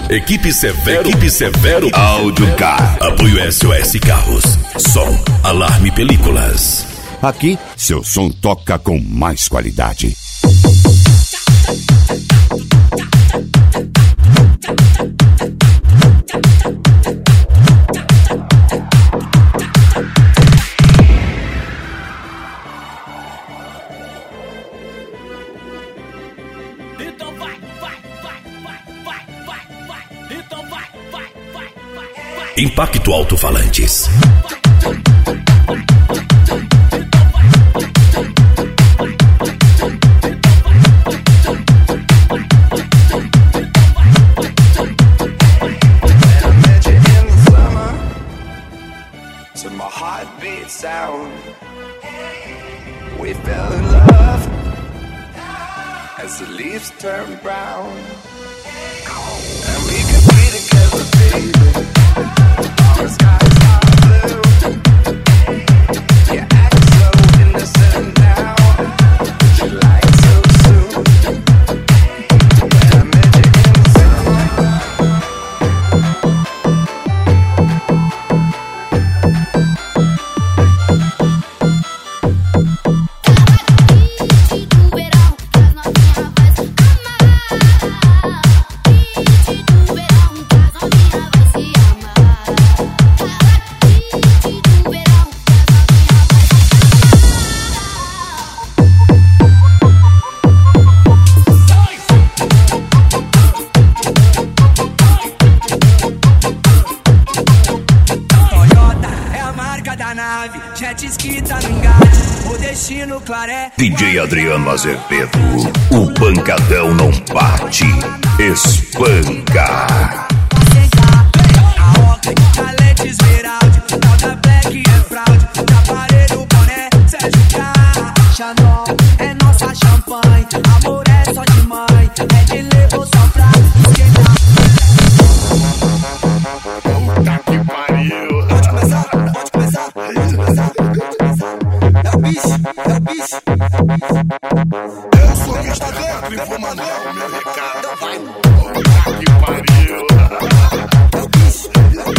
Equipe Severo Áudio Car. Apoio SOS Carros. Som, alarme películas. Aqui, seu som toca com mais qualidade. Então vai. Então vai. Impacto Alto-Falantes. To my heartbeat sound, we fell in love as the leaves turn brown, and we could be together, baby. Our skies are blue. You act so innocent now, but you lied so soon. When I met you in the summer. Jet ski tá no engate, o destino claré. DJ Adriano Azevedo, o pancadão não bate, espanca. A ordem, talete esmeralda, Alta Black é fraude. Da parede o boné, Sérgio K. Chanel é nossa champanhe, amor é só de mãe, é de levo só pra esquentar. Puta que pariu. Pode começar. É o bicho. Eu sou Mista Dentro e vou mandar o meu recado. Puta que pariu. É o bicho.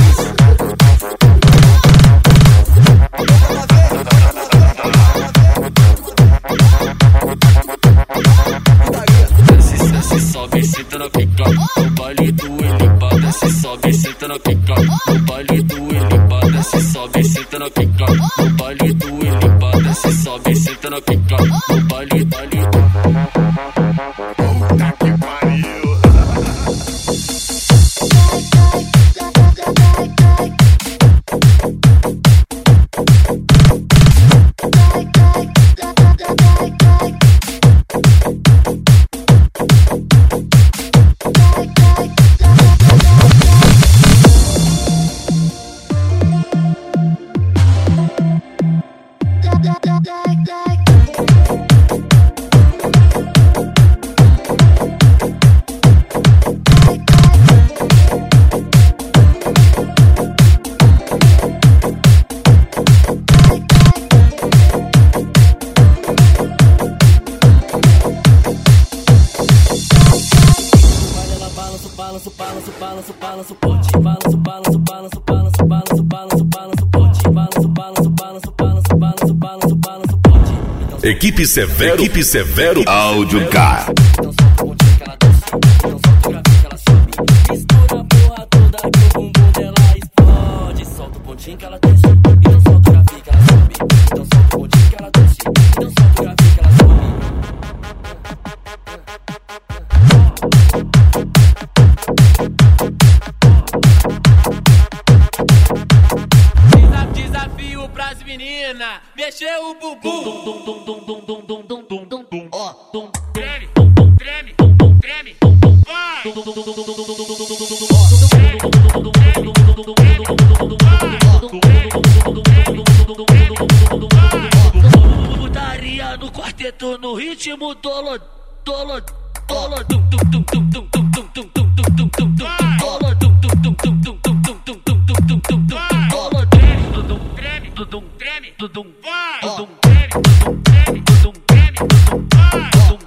Se sobe, senta na pica, no baile do Elipada. Se sobe, senta na pica, no baile do Elipada. Se sobe, senta na pica, no baile do Elipada. Se sobe, senta na pica, no baile, baile. Puta que pariu. Balança o pote, balança o pote, balança o pote. Equipe Severo Áudio Car. Então solta o pontinho que ela desce, então solta o gravinho que ela sobe. Mistura a porra toda que o bumbum dela explode. Solta o pontinho que ela desce, então solta o gravinho que ela sobe. Então solta o pontinho que ela desce, então solta o gravinho que ela sobe. Desafio pras meninas, mexer o bumbum. Ó, treme, treme, treme, vai. Putaria no quarteto no ritmo dolo, dolo, dolo, dum dum dum dum dum dum dum dum dum dum dum dum. Tudum treme, tudum vai. Tudum treme, tudum treme, tudum treme, tudum vai.